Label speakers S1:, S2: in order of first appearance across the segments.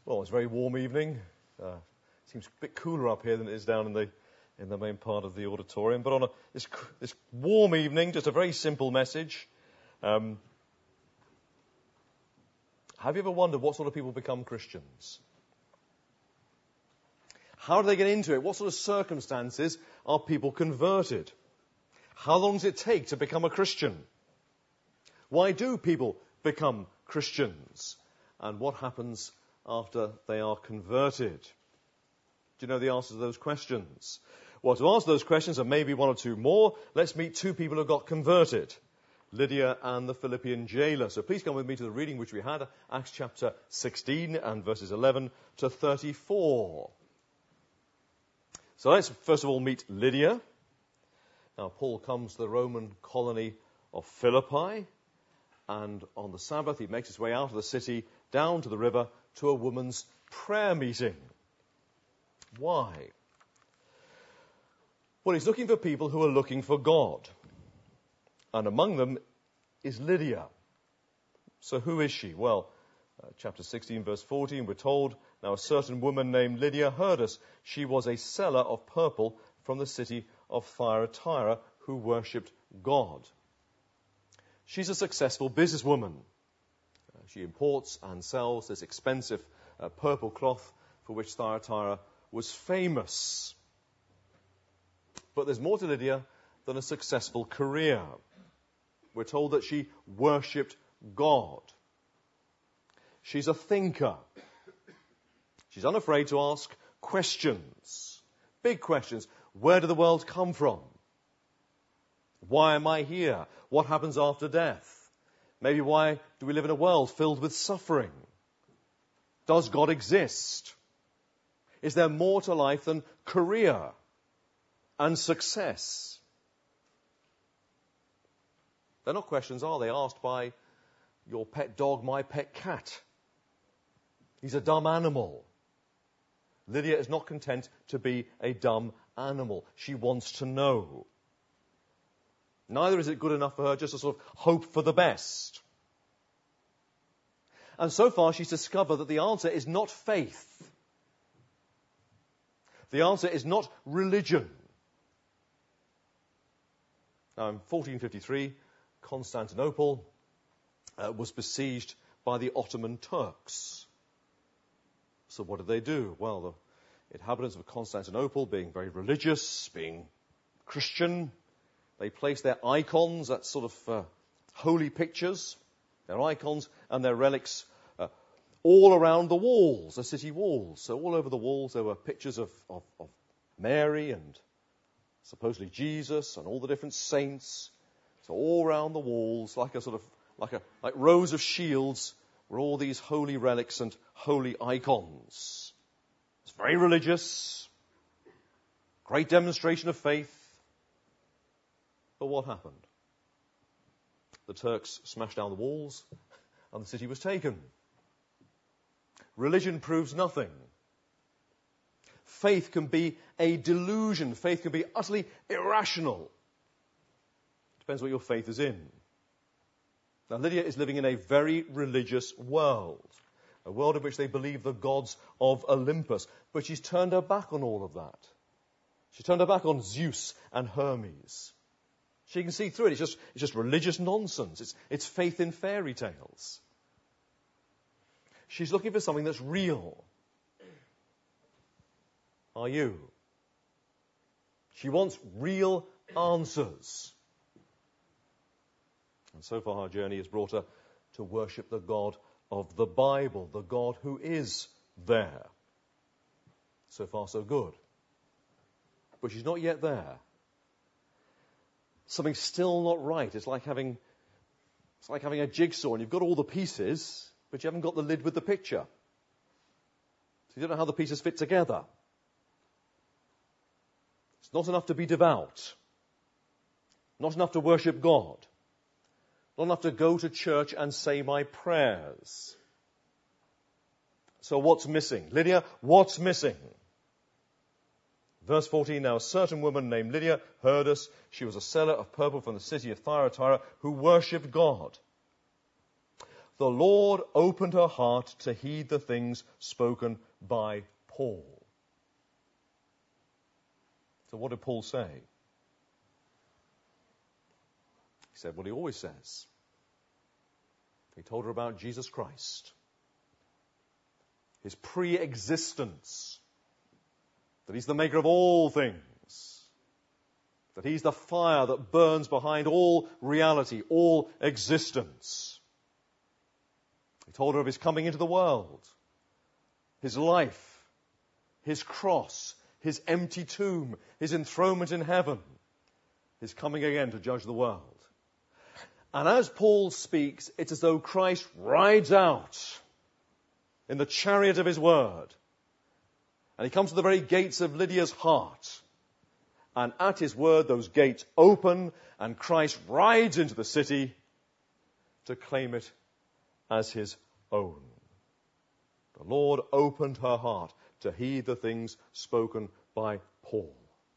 S1: Well, it's a very warm evening. Seems a bit cooler up here than it is down in the main part of the auditorium. But on this warm evening, just a very simple message. Have you ever wondered what sort of people become Christians? How do they get into it? What sort of circumstances are people converted? How long does it take to become a Christian? Why do people become Christians? And what happens after they are converted? Do you know the answers to those questions? Well, to answer those questions, and maybe one or two more, let's meet two people who got converted, Lydia and the Philippian jailer. So please come with me to the reading which we had, Acts chapter 16 and verses 11 to 34. So let's first of all meet Lydia. Now, Paul comes to the Roman colony of Philippi, and on the Sabbath he makes his way out of the city down to the river to a woman's prayer meeting. Why? Well, he's looking for people who are looking for God. And among them is Lydia. So who is she? Well, chapter 16, verse 14, we're told, now a certain woman named Lydia heard us. She was a seller of purple from the city of Thyatira who worshipped God. She's a successful businesswoman. She imports and sells this expensive purple cloth for which Thyatira was famous. But there's more to Lydia than a successful career. We're told that she worshipped God. She's a thinker. She's unafraid to ask questions, big questions. Where did the world come from? Why am I here? What happens after death? Maybe why do we live in a world filled with suffering? Does God exist? Is there more to life than career and success? They're not questions, are they, asked by your pet dog, my pet cat? He's a dumb animal. Lydia is not content to be a dumb animal. She wants to know. Neither is it good enough for her just to sort of hope for the best. And so far she's discovered that the answer is not faith. The answer is not religion. Now in 1453, Constantinople was besieged by the Ottoman Turks. So what did they do? Well, the inhabitants of Constantinople, being very religious, being Christian, they placed their icons, that sort of holy pictures, their icons and their relics all around the walls, the city walls. So all over the walls there were pictures of Mary and supposedly Jesus and all the different saints. So all around the walls, like rows of shields, were all these holy relics and holy icons. It's very religious, great demonstration of faith. But what happened? The Turks smashed down the walls and the city was taken. Religion proves nothing. Faith can be a delusion. Faith can be utterly irrational. Depends what your faith is in. Now, Lydia is living in a very religious world, a world in which they believe the gods of Olympus. But she's turned her back on all of that. She's turned her back on Zeus and Hermes. She can see through it. It's just religious nonsense. It's faith in fairy tales. She's looking for something that's real. Are you? She wants real answers. And so far her journey has brought her to worship the God of the Bible, the God who is there. So far so good. But she's not yet there. Something's still not right. It's like having a jigsaw and you've got all the pieces, but you haven't got the lid with the picture. So you don't know how the pieces fit together. It's not enough to be devout. Not enough to worship God. Not enough to go to church and say my prayers. So what's missing? Lydia, what's missing? Verse 14, now a certain woman named Lydia heard us. She was a seller of purple from the city of Thyatira who worshipped God. the Lord opened her heart to heed the things spoken by Paul. So what did Paul say? He said what he always says. He told her about Jesus Christ, his pre-existence, that he's the maker of all things, that he's the fire that burns behind all reality, all existence. He told her of his coming into the world, his life, his cross, his empty tomb, his enthronement in heaven, his coming again to judge the world. And as Paul speaks, it's as though Christ rides out in the chariot of his word. And he comes to the very gates of Lydia's heart. And at his word, those gates open, and Christ rides into the city to claim it as his own. The Lord opened her heart to heed the things spoken by Paul.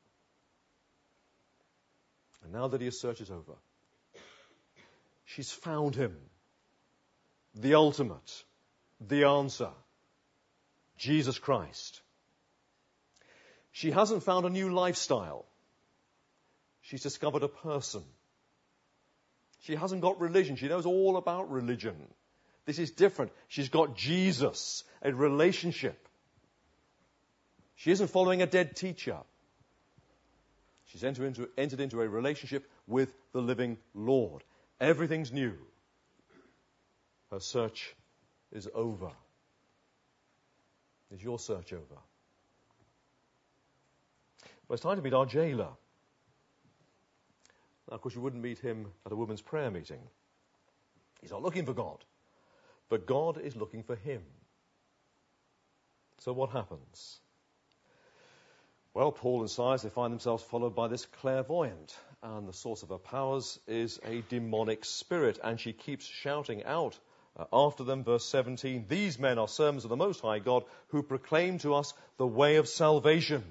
S1: And now that his search is over, she's found him, the ultimate, the answer, Jesus Christ. She hasn't found a new lifestyle. She's discovered a person. She hasn't got religion. She knows all about religion. This is different. She's got Jesus, a relationship. She isn't following a dead teacher. She's entered into a relationship with the living Lord. Everything's new. Her search is over. Is your search over? Well, it's time to meet our jailer. Now, of course, you wouldn't meet him at a women's prayer meeting. He's not looking for God, but God is looking for him. So what happens? Well, Paul and Silas, they find themselves followed by this clairvoyant, and the source of her powers is a demonic spirit, and she keeps shouting out after them, verse 17, "These men are servants of the Most High God, who proclaim to us the way of salvation."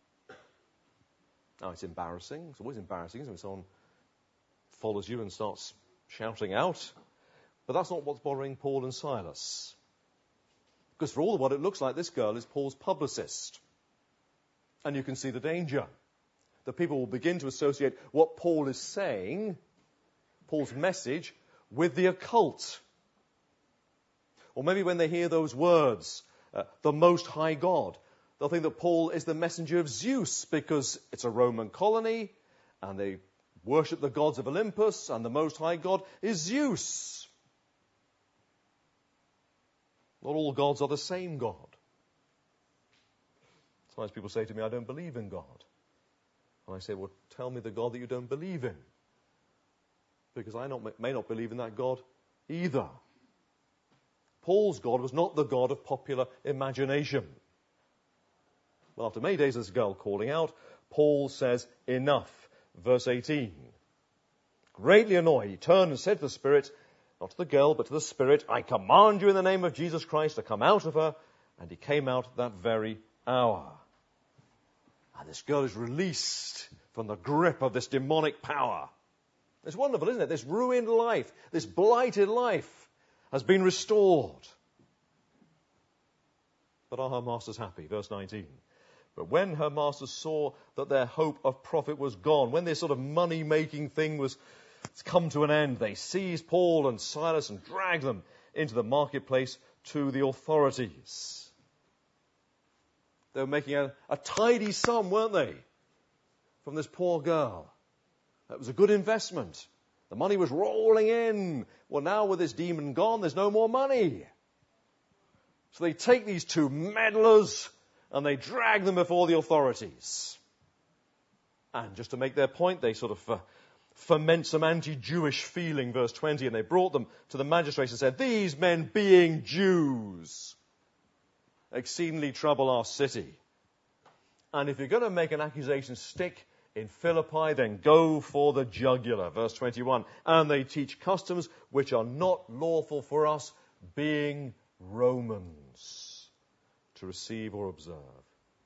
S1: Now, it's embarrassing. It's always embarrassing when someone follows you and starts shouting out. But that's not what's bothering Paul and Silas. Because for all of what it looks like, this girl is Paul's publicist. And you can see the danger. The people will begin to associate what Paul is saying, Paul's message, with the occult. Or maybe when they hear those words, the Most High God, they'll think that Paul is the messenger of Zeus because it's a Roman colony and they worship the gods of Olympus and the Most High God is Zeus. Not all gods are the same God. Sometimes people say to me, "I don't believe in God." And I say, "Well, tell me the God that you don't believe in. Because I may not believe in that God either." Paul's God was not the God of popular imagination. Well, after many days of this girl calling out, Paul says, "Enough." Verse 18. Greatly annoyed, he turned and said to the spirit, not to the girl, but to the spirit, "I command you in the name of Jesus Christ to come out of her." And he came out that very hour. And this girl is released from the grip of this demonic power. It's wonderful, isn't it? This ruined life, this blighted life has been restored. But are her masters happy? Verse 19. But when her masters saw that their hope of profit was gone, when this sort of money-making thing was come to an end, they seized Paul and Silas and dragged them into the marketplace to the authorities. They were making a tidy sum, weren't they, from this poor girl. That was a good investment. The money was rolling in. Well, now with this demon gone, there's no more money. So they take these two meddlers and they drag them before the authorities. And just to make their point, they sort of foment some anti-Jewish feeling, verse 20, and they brought them to the magistrates and said, "These men, being Jews, exceedingly trouble our city. And if you're going to make an accusation stick in Philippi, then go for the jugular." Verse 21, "And they teach customs which are not lawful for us, being Romans, to receive or observe."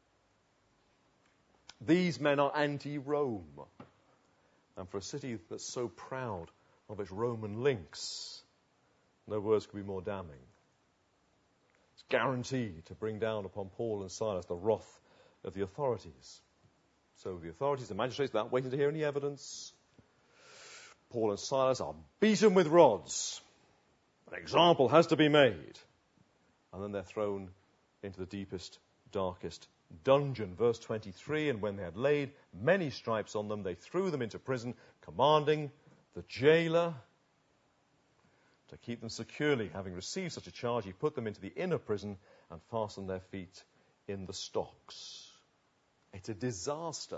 S1: These men are anti-Rome. And for a city that's so proud of its Roman links, No words could be more damning. It's guaranteed to bring down upon Paul and Silas the wrath of the authorities. So the authorities, the magistrates, without waiting to hear any evidence, Paul and Silas are beaten with rods. An example has to be made. And then they're thrown into the deepest, darkest dungeon. Verse 23, and when they had laid many stripes on them, they threw them into prison, commanding the jailer to keep them securely. Having received such a charge, he put them into the inner prison and fastened their feet in the stocks. It's a disaster.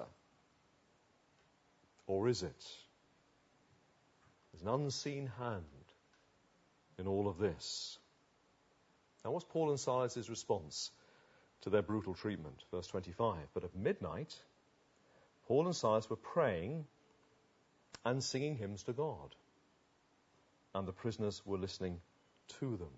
S1: Or is it? There's an unseen hand in all of this. Now, what's Paul and Silas' response to their brutal treatment? Verse 25. But at midnight, Paul and Silas were praying and singing hymns to God, and the prisoners were listening to them.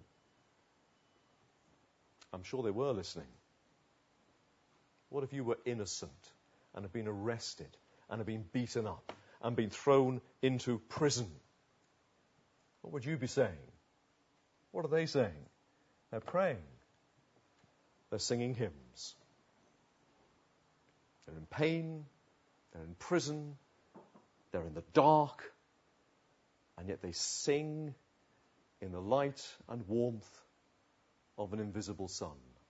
S1: I'm sure they were listening. What if you were innocent and had been arrested and had been beaten up and been thrown into prison? What would you be saying? What are they saying? They're praying. They're singing hymns. They're in pain. They're in prison. They're in the dark. And yet they sing in the light and warmth of an invisible sun.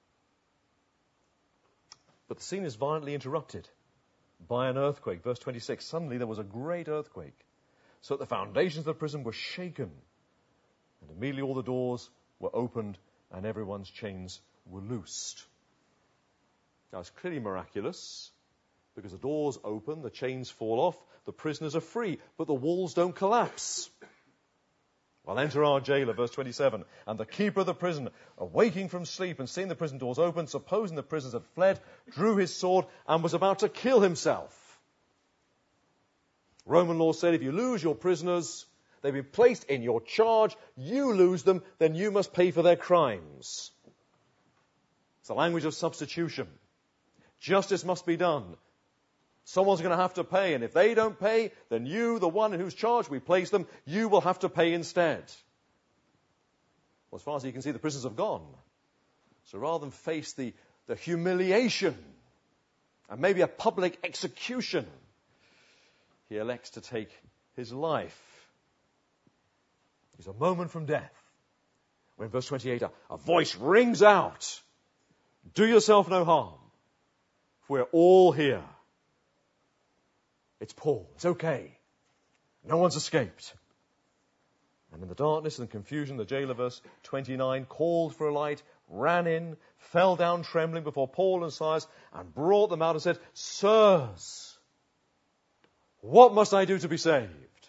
S1: But the scene is violently interrupted by an earthquake. Verse 26, suddenly there was a great earthquake, so that the foundations of the prison were shaken. And immediately all the doors were opened and everyone's chains were loosed. Now it's clearly miraculous, because the doors open, the chains fall off, the prisoners are free, but the walls don't collapse. Well, enter our jailer, verse 27, and the keeper of the prison, awaking from sleep and seeing the prison doors open, supposing the prisoners had fled, drew his sword and was about to kill himself. Roman law said if you lose your prisoners, they've been placed in your charge, you lose them, then you must pay for their crimes. It's the language of substitution. Justice must be done. Someone's going to have to pay, and if they don't pay, then you, the one in whose charge we place them, you will have to pay instead. Well, as far as he can see, the prisoners have gone. So rather than face the humiliation and maybe a public execution, he elects to take his life. He's a moment from death. When verse 28, a voice rings out, "Do yourself no harm, for we're all here." It's Paul. It's okay. No one's escaped. And in the darkness and confusion, the jailer, verse 29, called for a light, ran in, fell down trembling before Paul and Silas, and brought them out and said, "Sirs, what must I do to be saved?"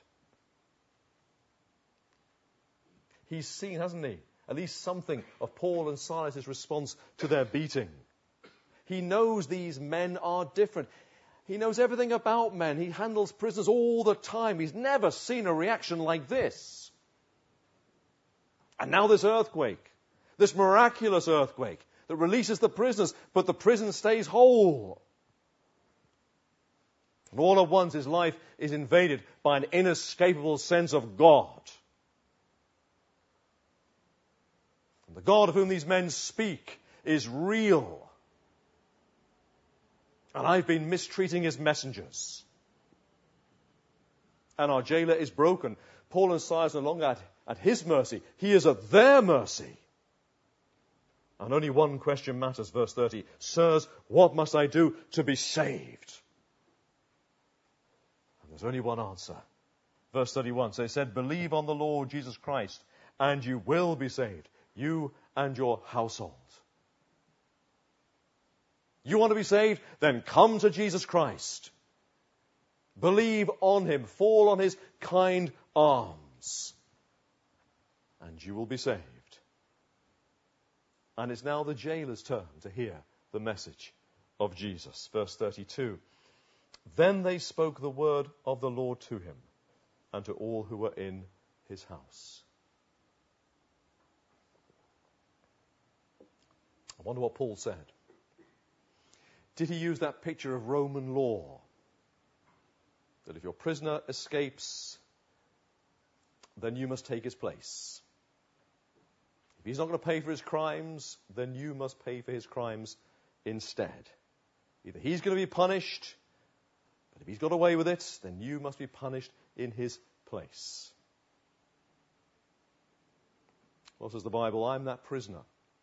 S1: He's seen, hasn't he, at least something of Paul and Silas' response to their beating. He knows these men are different. He knows everything about men. He handles prisoners all the time. He's never seen a reaction like this. And now this earthquake, this miraculous earthquake that releases the prisoners, but the prison stays whole. And all at once his life is invaded by an inescapable sense of God. And the God of whom these men speak is real. And I've been mistreating his messengers. And our jailer is broken. Paul and Silas are no longer at his mercy. He is at their mercy. And only one question matters, verse 30. "Sirs, what must I do to be saved?" And there's only one answer. Verse 31. So he said, "Believe on the Lord Jesus Christ, and you will be saved, you and your household." You want to be saved? Then come to Jesus Christ. Believe on him. Fall on his kind arms. And you will be saved. And it's now the jailer's turn to hear the message of Jesus. Verse 32. Then they spoke the word of the Lord to him and to all who were in his house. I wonder what Paul said. Did he use that picture of Roman law? That if your prisoner escapes, then you must take his place. he's not going to pay for his crimes, then you must pay for his crimes instead. Either he's going to be punished, but if he's got away with it, then you must be punished in his place. Well, says the Bible, I'm that prisoner.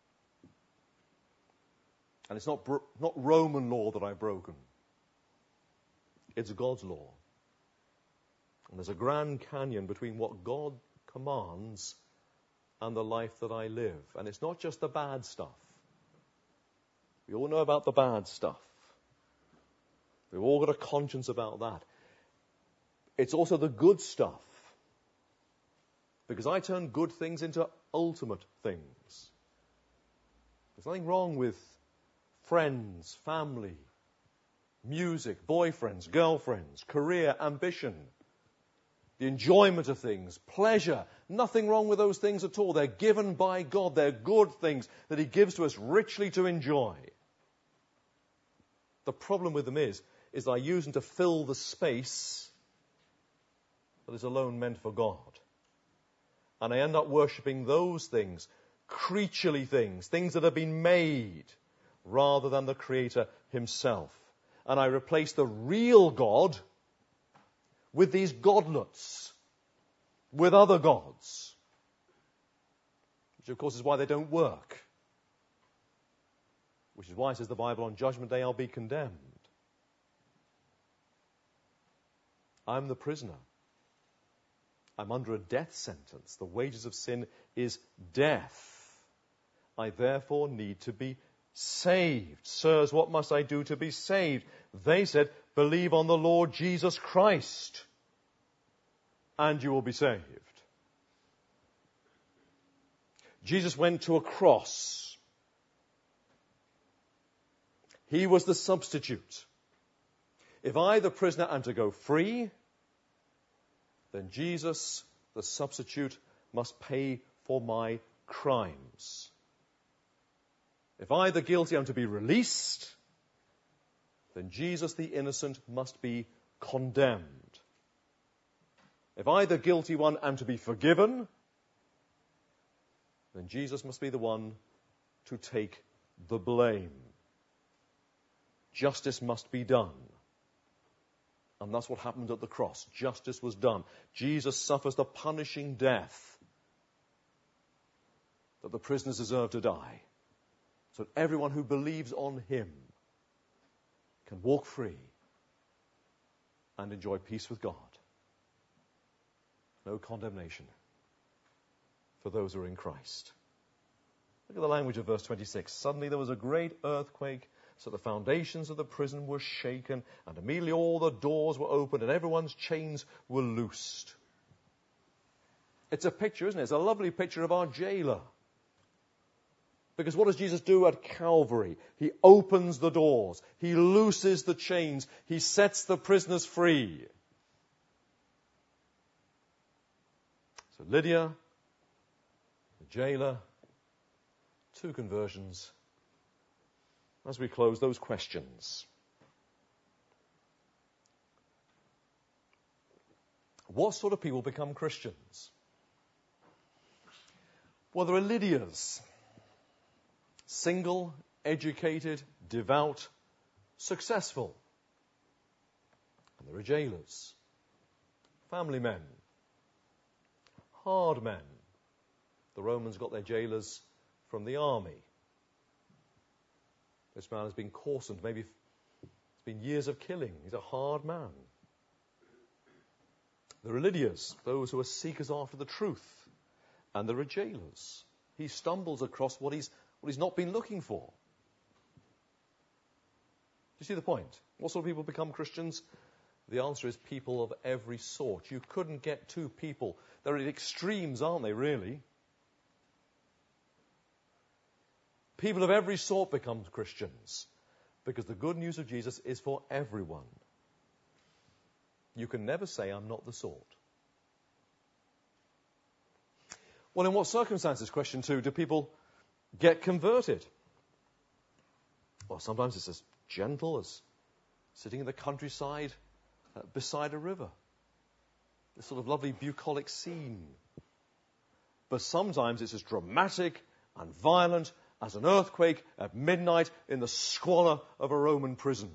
S1: And it's not Roman law that I've broken. It's God's law. And there's a grand canyon between what God commands and the life that I live. And it's not just the bad stuff. We all know about the bad stuff. We've all got a conscience about that. It's also the good stuff. Because I turn good things into ultimate things. There's nothing wrong with friends, family, music, boyfriends, girlfriends, career, ambition, the enjoyment of things, pleasure. Nothing wrong with those things at all. They're given by God. They're good things that he gives to us richly to enjoy. The problem with them is I use them to fill the space that is alone meant for God. And I end up worshipping those things, creaturely things, things that have been made, rather than the Creator himself. And I replace the real God with these godlets, with other gods, which of course is why they don't work. Which is why, says the Bible, on Judgment Day I'll be condemned. I'm the prisoner. I'm under a death sentence. The wages of sin is death. I therefore need to be saved. Sirs, what must I do to be saved? They said, believe on the Lord Jesus Christ, and you will be saved. Jesus went to a cross. He was the substitute. If I, the prisoner, am to go free, then Jesus, the substitute, must pay for my crimes. If I, the guilty, am to be released, then Jesus, the innocent, must be condemned. If I, the guilty one, am to be forgiven, then Jesus must be the one to take the blame. Justice must be done. And that's what happened at the cross. Justice was done. Jesus suffers the punishing death that the prisoners deserve to die, so that everyone who believes on him can walk free and enjoy peace with God. No condemnation for those who are in Christ. Look at the language of verse 26. Suddenly there was a great earthquake, so the foundations of the prison were shaken, and immediately all the doors were opened, and everyone's chains were loosed. It's a picture, isn't it? It's a lovely picture of our jailer. Because what does Jesus do at Calvary? He opens the doors. He looses the chains. He sets the prisoners free. So Lydia, the jailer, 2 conversions. As we close, those questions. What sort of people become Christians? Well, there are Lydias. Single, educated, devout, successful. And there are jailers. Family men. Hard men. The Romans got their jailers from the army. This man has been coarsened. Maybe it's been years of killing. He's a hard man. There are Lydias, those who are seekers after the truth. And there are jailers. He stumbles across what he's not been looking for. Do you see the point? What sort of people become Christians? The answer is people of every sort. You couldn't get 2 people. They're at extremes, aren't they, really? People of every sort become Christians because the good news of Jesus is for everyone. You can never say, I'm not the sort. Well, in what circumstances, question 2, do people get converted? Well, sometimes it's as gentle as sitting in the countryside beside a river. This sort of lovely bucolic scene. But sometimes it's as dramatic and violent as an earthquake at midnight in the squalor of a Roman prison.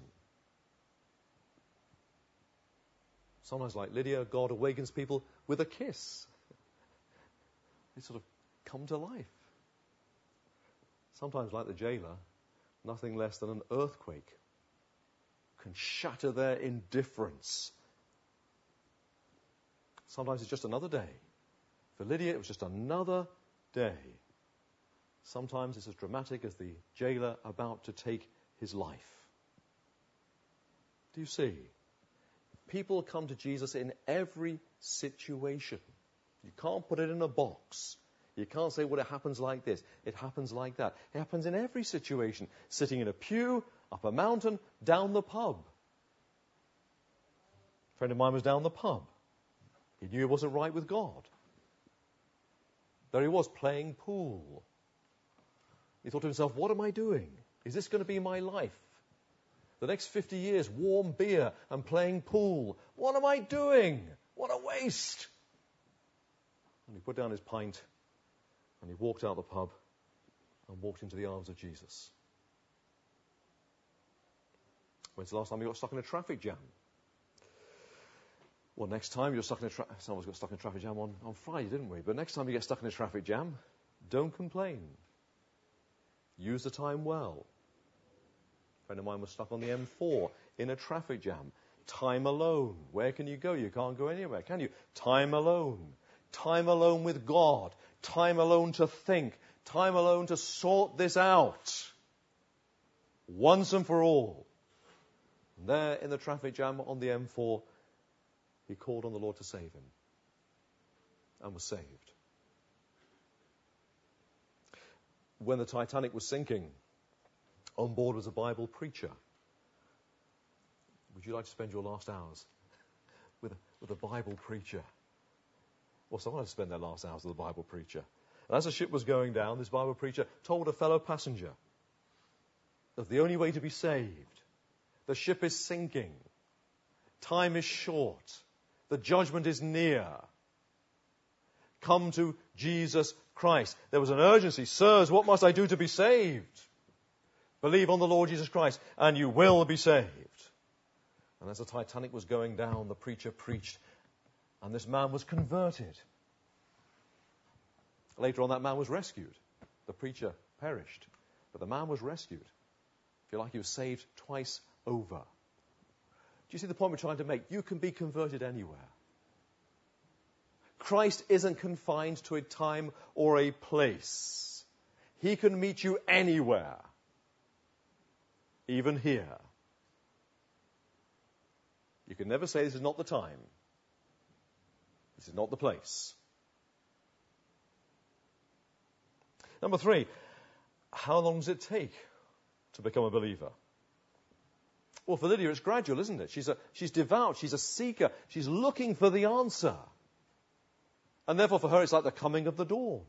S1: Sometimes, like Lydia, God awakens people with a kiss. They sort of come to life. Sometimes, like the jailer, nothing less than an earthquake can shatter their indifference. Sometimes it's just another day. For Lydia, it was just another day. Sometimes it's as dramatic as the jailer about to take his life. Do you see? People come to Jesus in every situation. You can't put it in a box. You can't say, well, it happens like this. It happens like that. It happens in every situation. Sitting in a pew, up a mountain, down the pub. A friend of mine was down the pub. He knew he wasn't right with God. There he was, playing pool. He thought to himself, what am I doing? Is this going to be my life? The next 50 years, warm beer and playing pool. What am I doing? What a waste. And he put down his pint and he walked out the pub and walked into the arms of Jesus. When's the last time you got stuck in a traffic jam? Well, next time you're stuck in some of us got stuck in a traffic jam on Friday, didn't we? But next time you get stuck in a traffic jam, don't complain. Use the time well. A friend of mine was stuck on the M4 in a traffic jam. Time alone. Where can you go? You can't go anywhere, can you? Time alone. Time alone with God. Time alone to think. Time alone to sort this out. Once and for all. And there in the traffic jam on the M4, he called on the Lord to save him. And was saved. When the Titanic was sinking, on board was a Bible preacher. Would you like to spend your last hours with a Bible preacher? Well, someone had to spend their last hours with a Bible preacher. And as the ship was going down, this Bible preacher told a fellow passenger that the only way to be saved, the ship is sinking, time is short, the judgment is near. Come to Jesus Christ. There was an urgency. Sirs, what must I do to be saved? Believe on the Lord Jesus Christ, and you will be saved. And as the Titanic was going down, the preacher preached, and this man was converted. Later on, that man was rescued. The preacher perished, but the man was rescued. If you like, he was saved twice over. Do you see the point we're trying to make? You can be converted anywhere. Christ isn't confined to a time or a place. He can meet you anywhere. Even here. You can never say this is not the time. This is not the place. Number 3, how long does it take to become a believer? Well, for Lydia, it's gradual, isn't it? She's devout, she's a seeker, she's looking for the answer. And therefore, for her, it's like the coming of the dawn.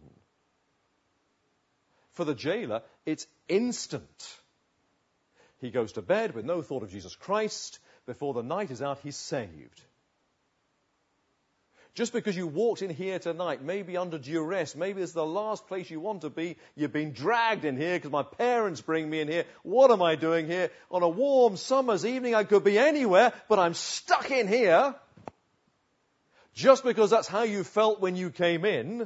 S1: For the jailer, it's instant. He goes to bed with no thought of Jesus Christ. Before the night is out, he's saved. Just because you walked in here tonight, maybe under duress, maybe it's the last place you want to be, you've been dragged in here because my parents bring me in here. What am I doing here? On a warm summer's evening, I could be anywhere, but I'm stuck in here. Just because that's how you felt when you came in,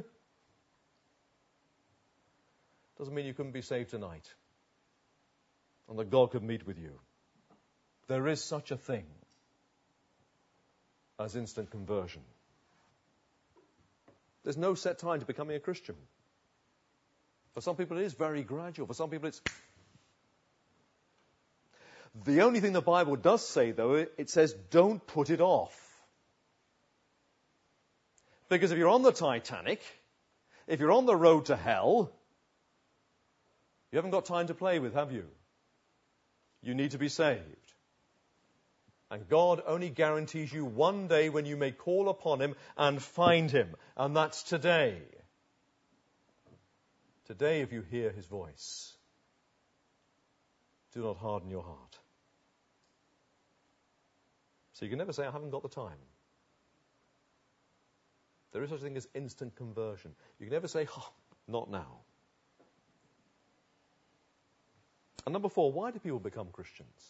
S1: doesn't mean you couldn't be saved tonight. And that God could meet with you. There is such a thing as instant conversion. There's no set time to becoming a Christian. For some people it is very gradual. For some people it's... The only thing the Bible does say, though, it says don't put it off. Because if you're on the Titanic, if you're on the road to hell, you haven't got time to play with, have you? You need to be saved. And God only guarantees you one day when you may call upon him and find him. And that's today. Today, if you hear his voice, do not harden your heart. So you can never say, I haven't got the time. There is such a thing as instant conversion. You can never say, oh, not now. And number 4, why do people become Christians?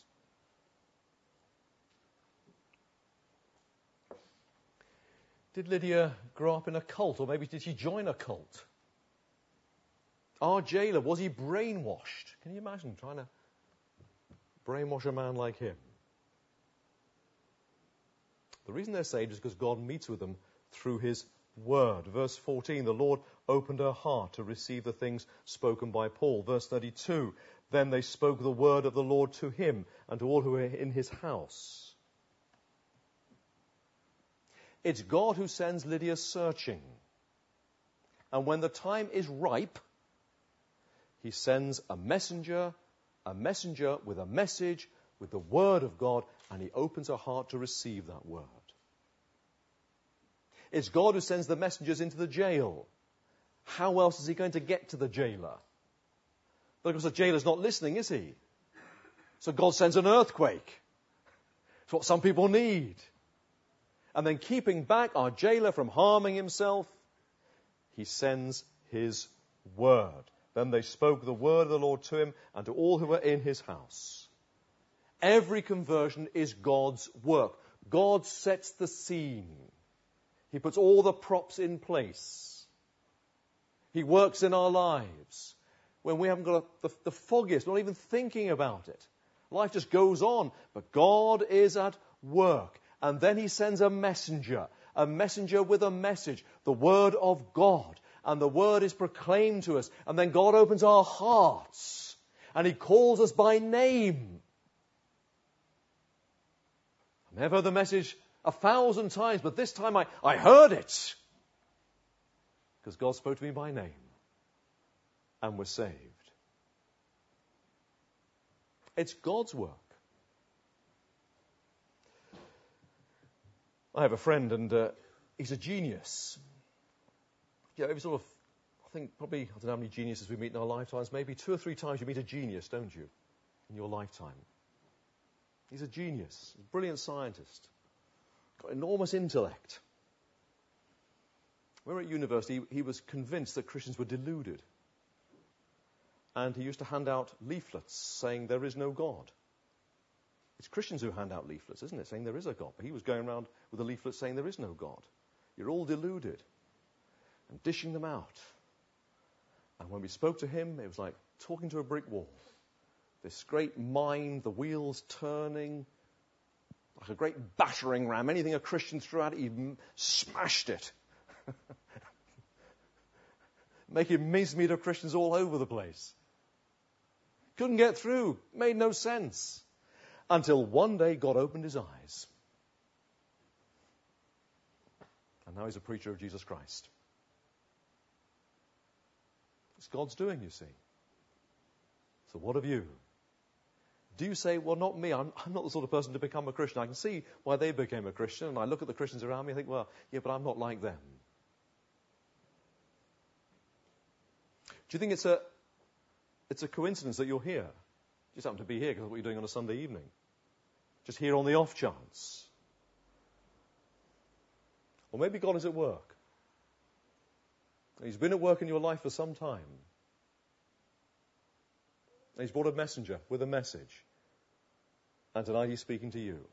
S1: Did Lydia grow up in a cult, or maybe did she join a cult? Our jailer, was he brainwashed? Can you imagine trying to brainwash a man like him? The reason they're saved is because God meets with them through his word. Verse 14, the Lord opened her heart to receive the things spoken by Paul. Verse 32, then they spoke the word of the Lord to him and to all who were in his house. It's God who sends Lydia searching. And when the time is ripe, he sends a messenger with a message, with the word of God, and he opens her heart to receive that word. It's God who sends the messengers into the jail. How else is he going to get to the jailer? But of course the jailer's not listening, is he? So God sends an earthquake. It's what some people need. And then keeping back our jailer from harming himself, he sends his word. Then they spoke the word of the Lord to him and to all who were in his house. Every conversion is God's work. God sets the scene. He puts all the props in place. He works in our lives when we haven't got the foggiest, not even thinking about it. Life just goes on, but God is at work. And then he sends a messenger with a message, the word of God. And the word is proclaimed to us. And then God opens our hearts. And he calls us by name. I've heard the message 1,000 times, but this time I heard it. Because God spoke to me by name. And we're saved. It's God's work. I have a friend, and he's a genius. Yeah, every sort of, I think probably, I don't know how many geniuses we meet in our lifetimes, maybe 2 or 3 times you meet a genius, don't you, in your lifetime. He's a genius, a brilliant scientist, got enormous intellect. When we were at university, he was convinced that Christians were deluded. And he used to hand out leaflets saying there is no God. It's Christians who hand out leaflets, isn't it, saying there is a God. But he was going around with a leaflet saying there is no God. You're all deluded. And dishing them out. And when we spoke to him, it was like talking to a brick wall. This great mind, the wheels turning, like a great battering ram. Anything a Christian threw at it, he smashed it. Making mincemeat of Christians all over the place. Couldn't get through. Made no sense. Until one day God opened his eyes. And now he's a preacher of Jesus Christ. It's God's doing, you see. So what of you? Do you say, well, not me. I'm not the sort of person to become a Christian. I can see why they became a Christian. And I look at the Christians around me and think, well, yeah, but I'm not like them. Do you think it's a coincidence that you're here? You just happen to be here because of what you're doing on a Sunday evening. Just here on the off chance. Or maybe God is at work. He's been at work in your life for some time. And he's brought a messenger with a message. And tonight he's speaking to you.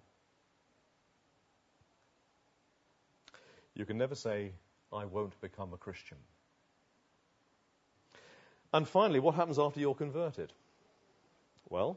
S1: You can never say, I won't become a Christian. And finally, what happens after you're converted? Well,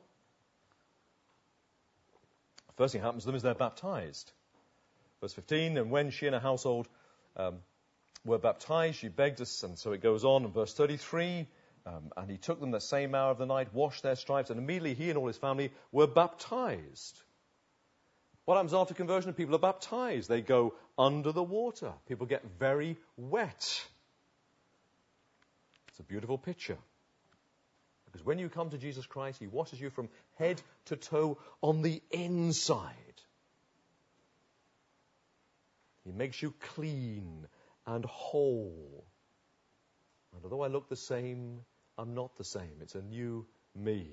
S1: first thing that happens to them is they're baptized. Verse 15, and when she and her household were baptized, she begged us, and so it goes on. In verse 33, and he took them the same hour of the night, washed their stripes, and immediately he and all his family were baptized. What happens after conversion? People are baptized. They go under the water. People get very wet. It's a beautiful picture. Because when you come to Jesus Christ, he washes you from head to toe on the inside. He makes you clean and whole. And although I look the same, I'm not the same. It's a new me.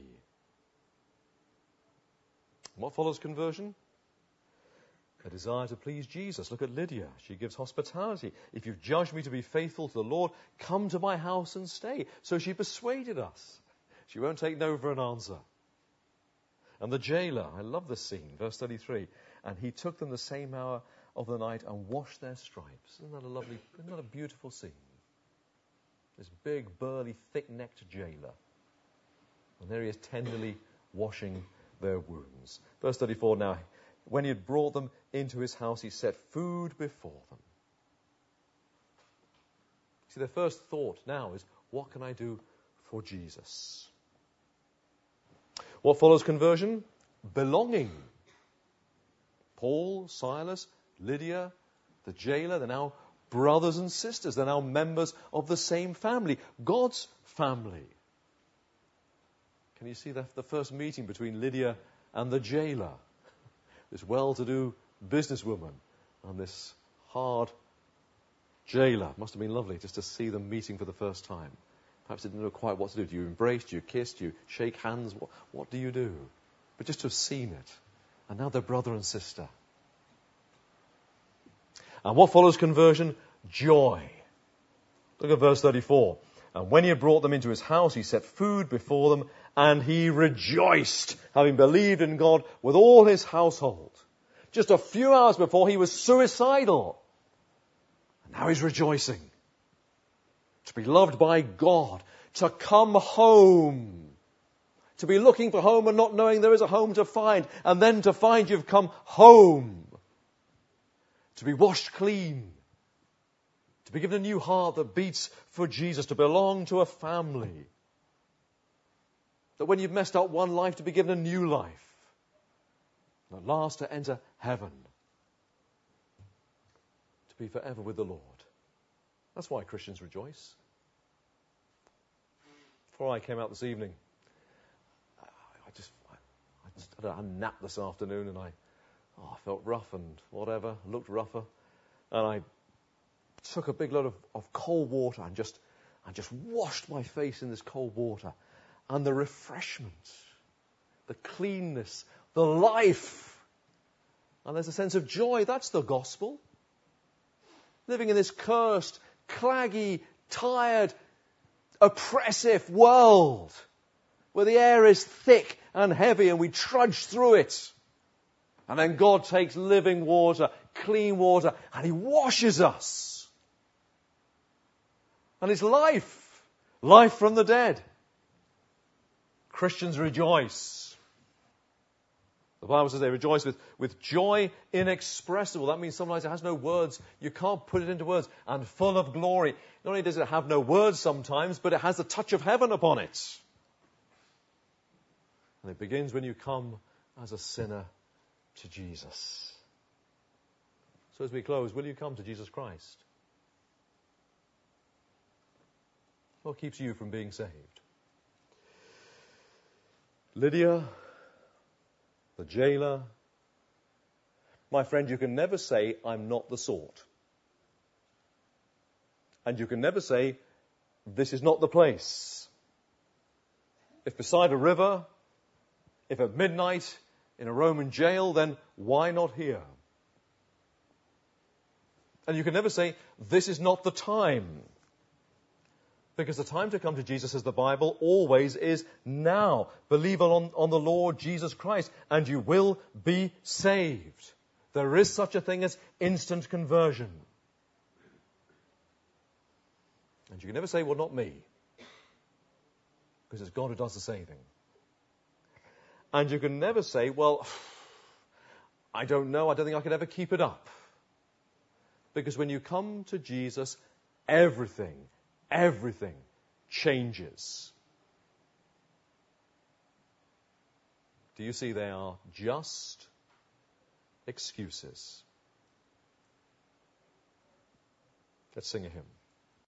S1: What follows conversion? A desire to please Jesus. Look at Lydia. She gives hospitality. If you've judged me to be faithful to the Lord, come to my house and stay. So she persuaded us. She won't take no for an answer. And the jailer, I love this scene, verse 33, and he took them the same hour of the night and washed their stripes. Isn't that a beautiful scene? This big, burly, thick-necked jailer. And there he is tenderly washing their wounds. Verse 34, now, when he had brought them into his house, he set food before them. See, their first thought now is, what can I do for Jesus? What follows conversion? Belonging. Paul, Silas, Lydia, the jailer, they're now brothers and sisters. They're now members of the same family, God's family. Can you see the first meeting between Lydia and the jailer? This well-to-do businesswoman and this hard jailer. Must have been lovely just to see them meeting for the first time. Perhaps they didn't know quite what to do. Do you embrace? Do you kiss? Do you shake hands? What do you do? But just to have seen it. And now they're brother and sister. And what follows conversion? Joy. Look at verse 34. And when he had brought them into his house, he set food before them, and he rejoiced, having believed in God with all his household. Just a few hours before, he was suicidal. And now he's rejoicing. To be loved by God, to come home, to be looking for home and not knowing there is a home to find, and then to find you've come home, to be washed clean, to be given a new heart that beats for Jesus, to belong to a family, that when you've messed up one life, to be given a new life, and at last to enter heaven, to be forever with the Lord. That's why Christians rejoice. Before I came out this evening, I had a nap this afternoon, and I felt rough and whatever, looked rougher, and I took a big load of cold water and just washed my face in this cold water, and the refreshment, the cleanness, the life, and there's a sense of joy. That's the gospel. Living in this cursed, claggy, tired, oppressive world where the air is thick and heavy and we trudge through it. And then God takes living water, clean water, and he washes us. And it's life. Life from the dead. Christians rejoice. The Bible says they rejoice with joy inexpressible. That means sometimes it has no words. You can't put it into words. And full of glory. Not only does it have no words sometimes, but it has the touch of heaven upon it. And it begins when you come as a sinner to Jesus. So as we close, will you come to Jesus Christ? What keeps you from being saved? Lydia, the jailer. My friend, you can never say, I'm not the sort. And you can never say, this is not the place. If beside a river, if at midnight in a Roman jail, then why not here? And you can never say, this is not the time. Because the time to come to Jesus, says the Bible, always is now. Believe on the Lord Jesus Christ, and you will be saved. There is such a thing as instant conversion. And you can never say, well, not me. Because it's God who does the saving. And you can never say, well, I don't know, I don't think I could ever keep it up. Because when you come to Jesus, everything changes. Do you see they are just excuses? Let's sing a hymn.